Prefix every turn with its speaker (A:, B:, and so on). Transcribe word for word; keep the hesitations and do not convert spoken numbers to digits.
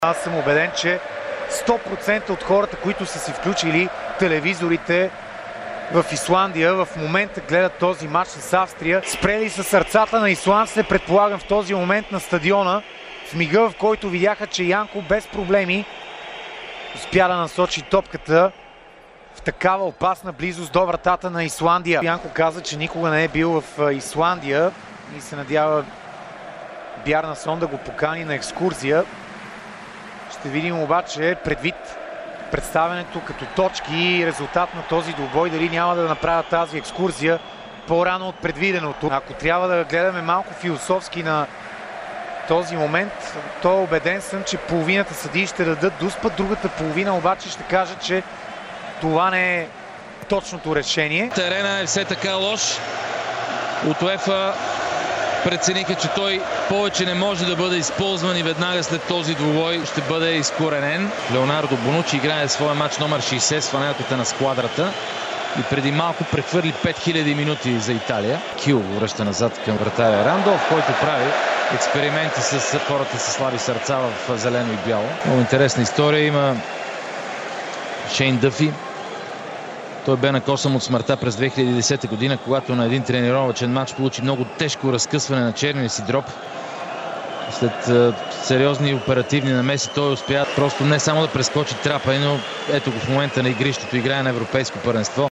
A: Аз съм убеден, че сто процента от хората, които са си включили телевизорите в Исландия, в момента гледат този матч с Австрия. Спрели са сърцата на исландците, предполагам, в този момент на стадиона. В мига, в който видяха, че Янко без проблеми успя да насочи топката в такава опасна близост до вратата на Исландия. Янко каза, че никога не е бил в Исландия и се надява Бjarnason да го покани на екскурзия. Ще видим обаче, предвид представянето като точки и резултат на този двубой, дали няма да направят тази екскурзия по-рано от предвиденото. Ако трябва да гледаме малко философски на този момент, то убеден съм, че половината съдии ще дадат дуспът, другата половина обаче ще каже, че това не е точното решение.
B: Терена е все така лош. От УЕФА прецениха, че той повече не може да бъде използван и веднага след този двубой ще бъде изкоренен. Леонардо Бонучи играе своя матч номер шейсет с фанелката на Сквадрата и преди малко прехвърли пет хиляди минути за Италия. Кил връща назад към вратаря Рандолф, който прави експерименти с хората с слаби сърца в зелено и бяло. Много интересна история има Шейн Дъфи. Той бе накосан от смъртта през две хиляди и десета година, когато на един тренировъчен матч получи много тежко разкъсване на черния си дроб. След е, сериозни оперативни намеси той успя просто не само да прескочи трапа, но ето го в момента на игрището, играе на европейско първенство.